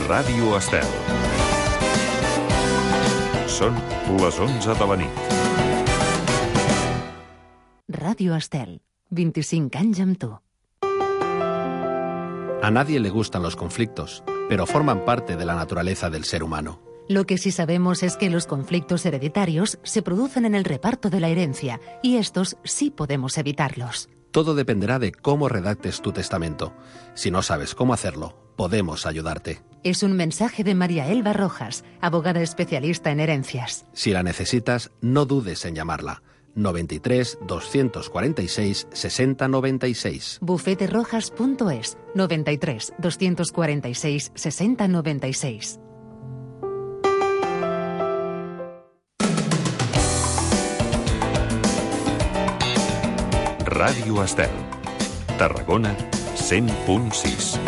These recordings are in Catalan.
Ràdio Estel. Són les 11 de la nit. Ràdio Estel, 25 anys amb tu. A nadie le gustan los conflictos, pero forman parte de la naturaleza del ser humano. Lo que sí sabemos es que los conflictos hereditarios se producen en el reparto de la herencia, y estos sí podemos evitarlos. Todo dependerá de cómo redactes tu testamento. Si no sabes cómo hacerlo, podemos ayudarte. Es un mensaje de María Elba Rojas, abogada especialista en herencias. Si la necesitas, no dudes en llamarla. 93 246 6096. Bufeterojas.es 93 246 6096. Ràdio Estel. Tarragona 100.6.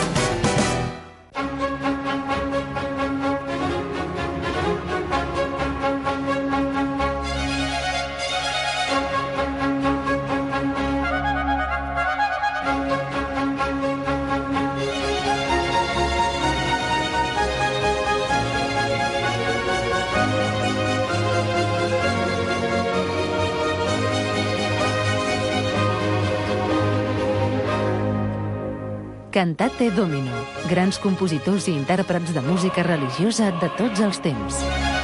Cantate Domino, grans compositors i intèrprets de música religiosa de tots els temps.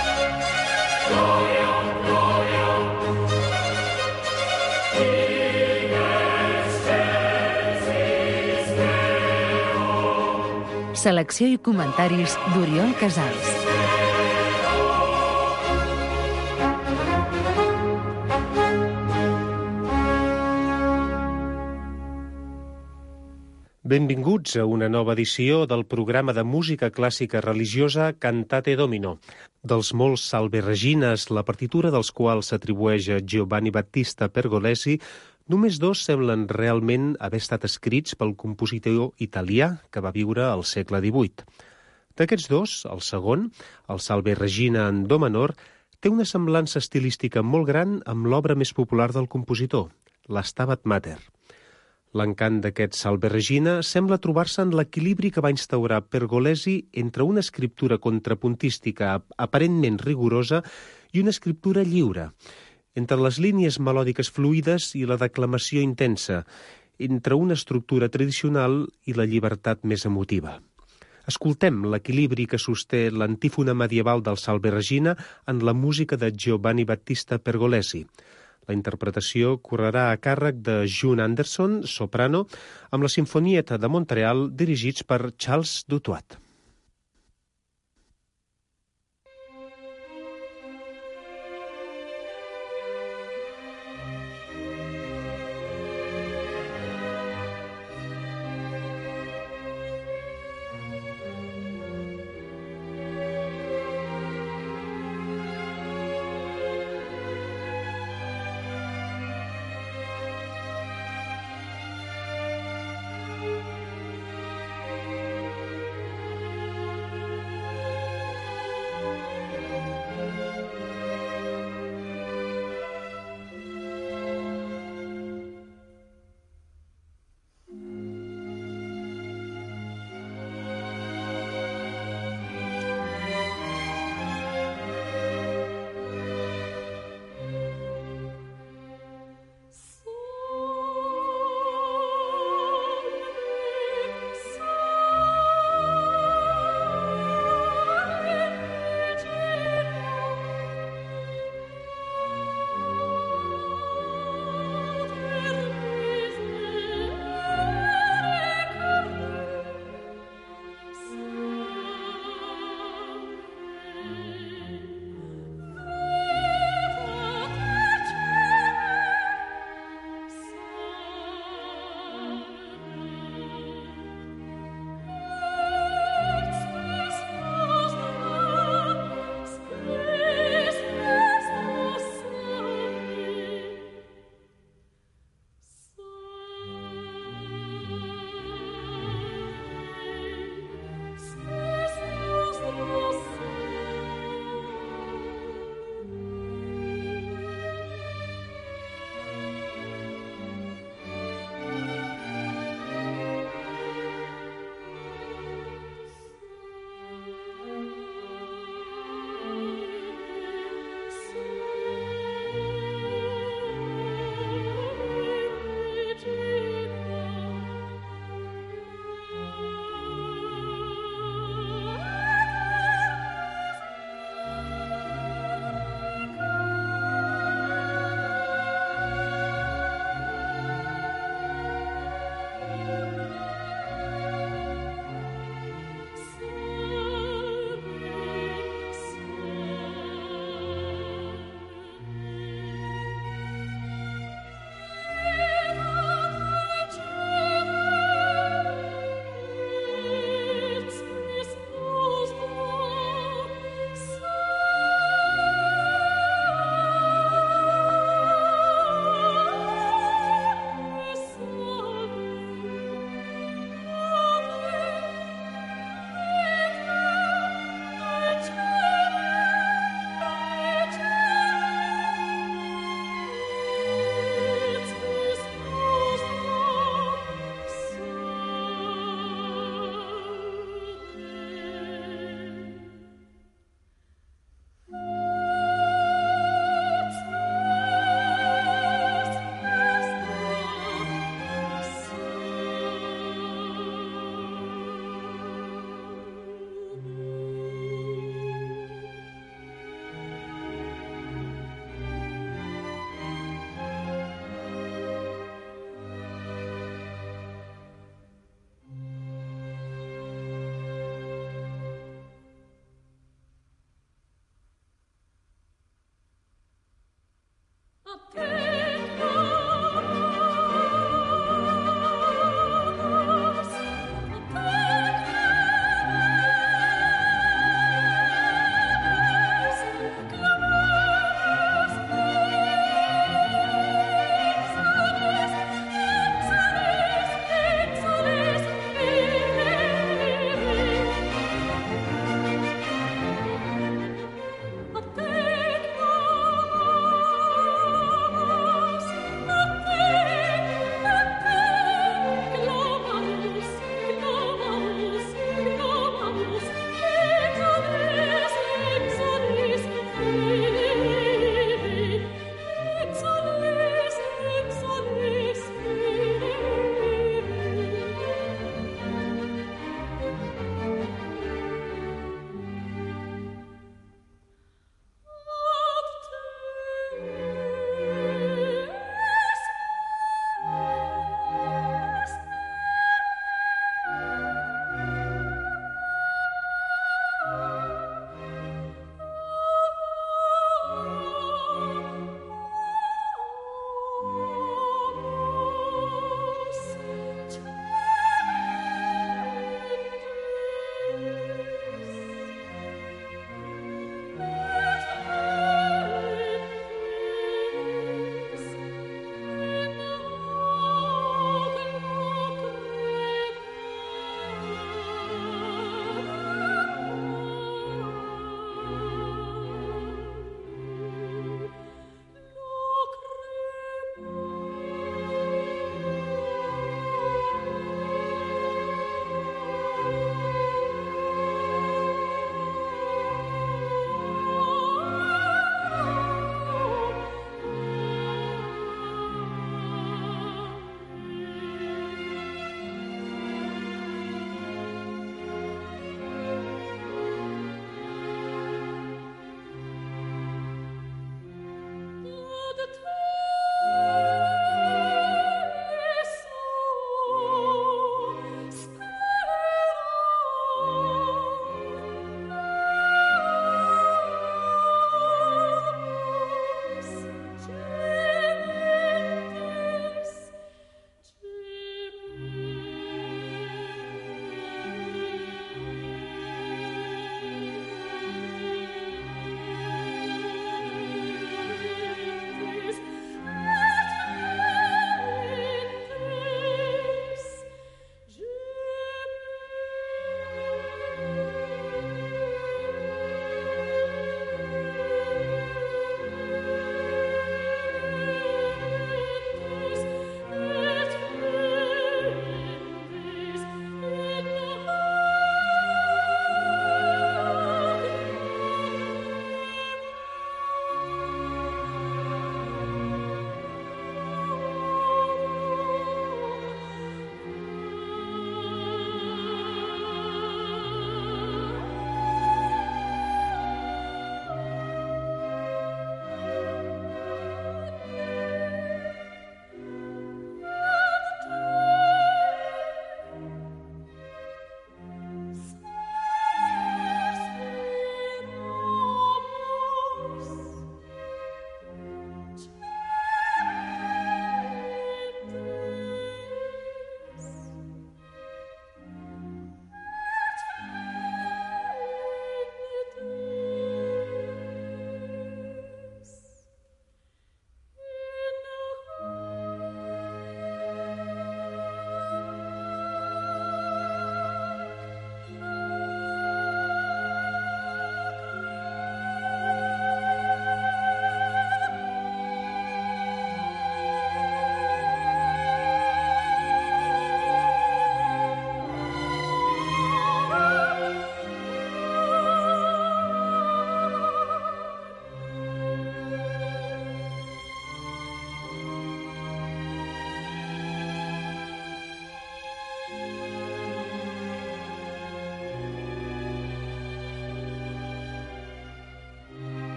Selecció i comentaris d'Oriol Casals. Benvinguts a una nova edició del programa de música clàssica religiosa Cantate Domino. Dels molts Salve Regines, la partitura dels quals s'atribueix a Giovanni Battista Pergolesi, només dos semblen realment haver estat escrits pel compositor italià que va viure al segle XVIII. D'aquests dos, el segon, el Salve Regina en do menor, té una semblança estilística molt gran amb l'obra més popular del compositor, l'Stabat Mater. L'encant d'aquest Salve Regina sembla trobar-se en l'equilibri que va instaurar Pergolesi entre una escriptura contrapuntística aparentment rigorosa i una escriptura lliure, entre les línies melòdiques fluides i la declamació intensa, entre una estructura tradicional i la llibertat més emotiva. Escoltem l'equilibri que sosté l'antífona medieval del Salve Regina en la música de Giovanni Battista Pergolesi. La interpretació correrà a càrrec de June Anderson, soprano, amb la Sinfonietta de Montreal dirigits per Charles Dutoit.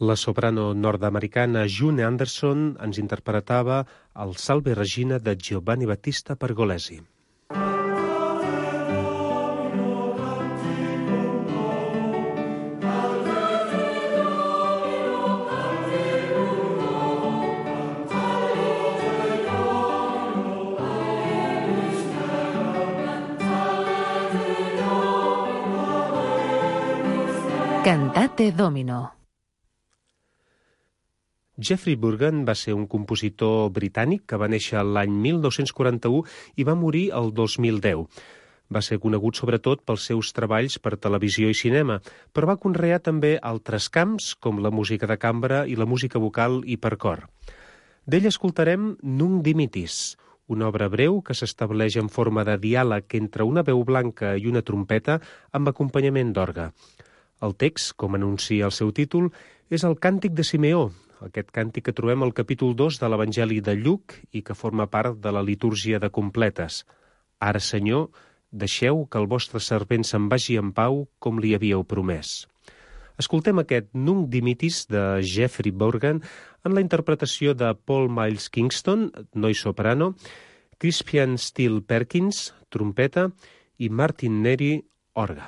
La soprano nord-americana June Anderson ens interpretava el Salve Regina de Giovanni Battista Pergolesi. Cantate Domino. Geoffrey Burgon va ser un compositor britànic que va néixer l'any 1941 i va morir el 2010. Va ser conegut sobretot pels seus treballs per televisió i cinema, però va conrear també altres camps, com la música de cambra i la música vocal i per cor. D'ell escoltarem Nunc Dimittis, una obra breu que s'estableix en forma de diàleg entre una veu blanca i una trompeta amb acompanyament d'orgue. El text, com anuncia el seu títol, és el Càntic de Simeó, aquest càntic que trobem al capítol 2 de l'Evangeli de Lluc i que forma part de la litúrgia de completes. Ara, Senyor, deixeu que el vostre servent se'n vagi en pau com li havíeu promès. Escoltem aquest Nunc Dimittis de Geoffrey Burgon en la interpretació de Paul Miles Kingston, noi soprano, Crispian Steele Perkins, trompeta, i Martin Neri, orgue.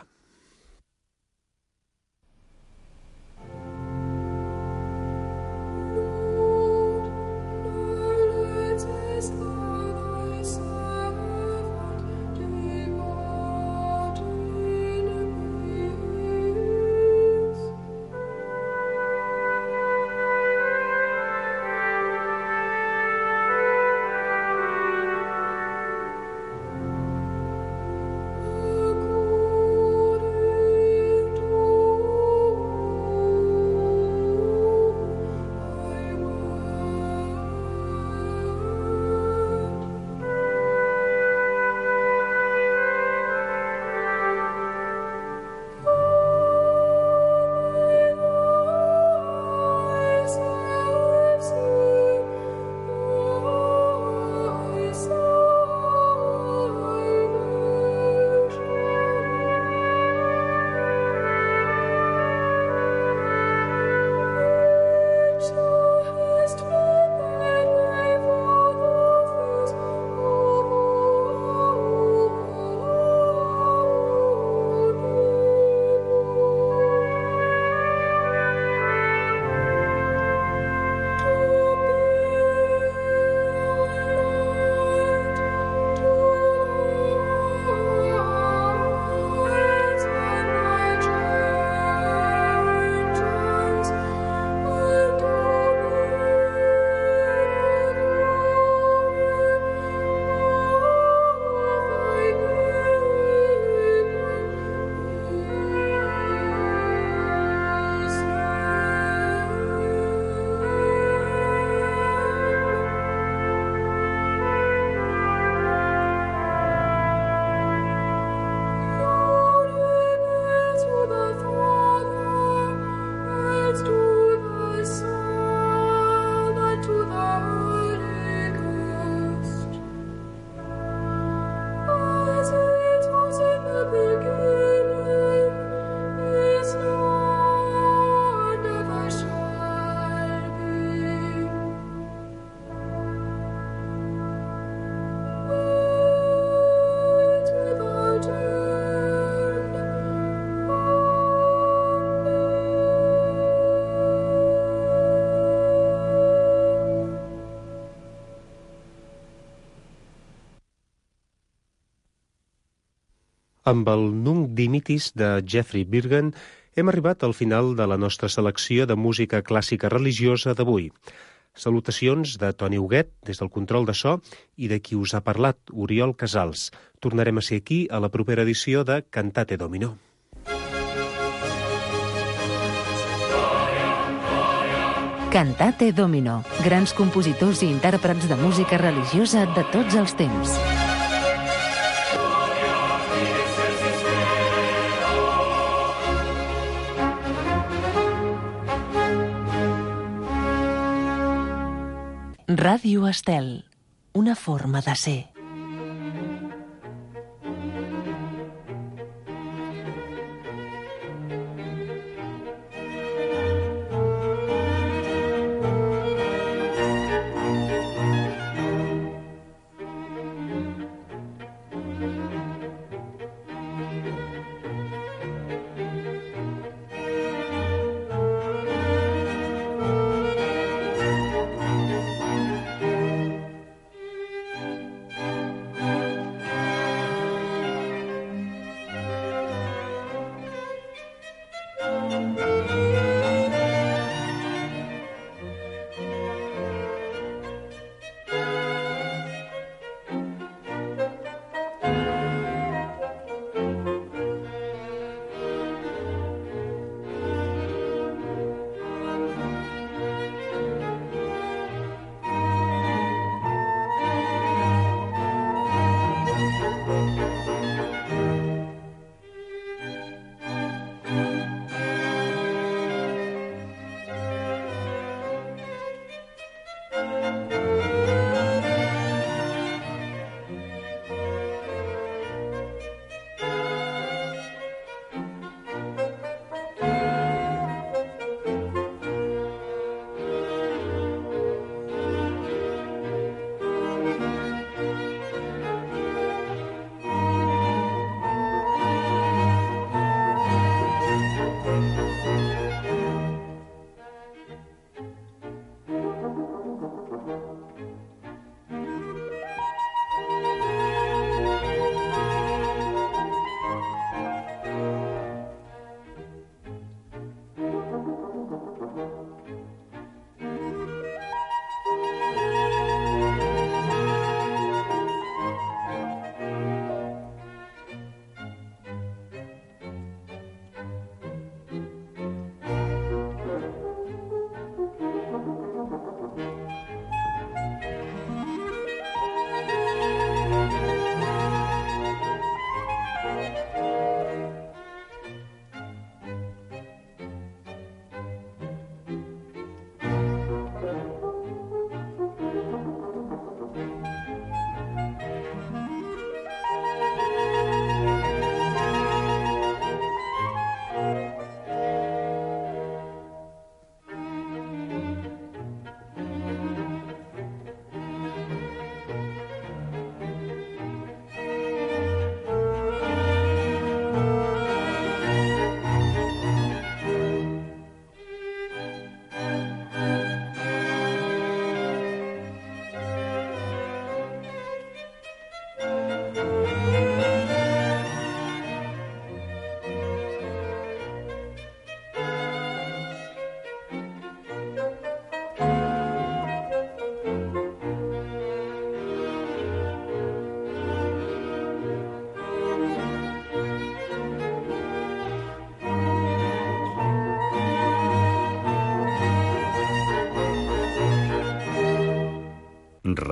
Amb el Nunc Dimittis de Geoffrey Burgon hem arribat al final de la nostra selecció de música clàssica religiosa d'avui. Salutacions de Toni Huguet des del control de so i de qui us ha parlat, Oriol Casals. Tornarem a ser aquí a la propera edició de Cantate Domino. Cantate Domino. Grans compositors i intèrprets de música religiosa de tots els temps. Ràdio Estel, una forma de ser.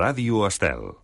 Ràdio Estel.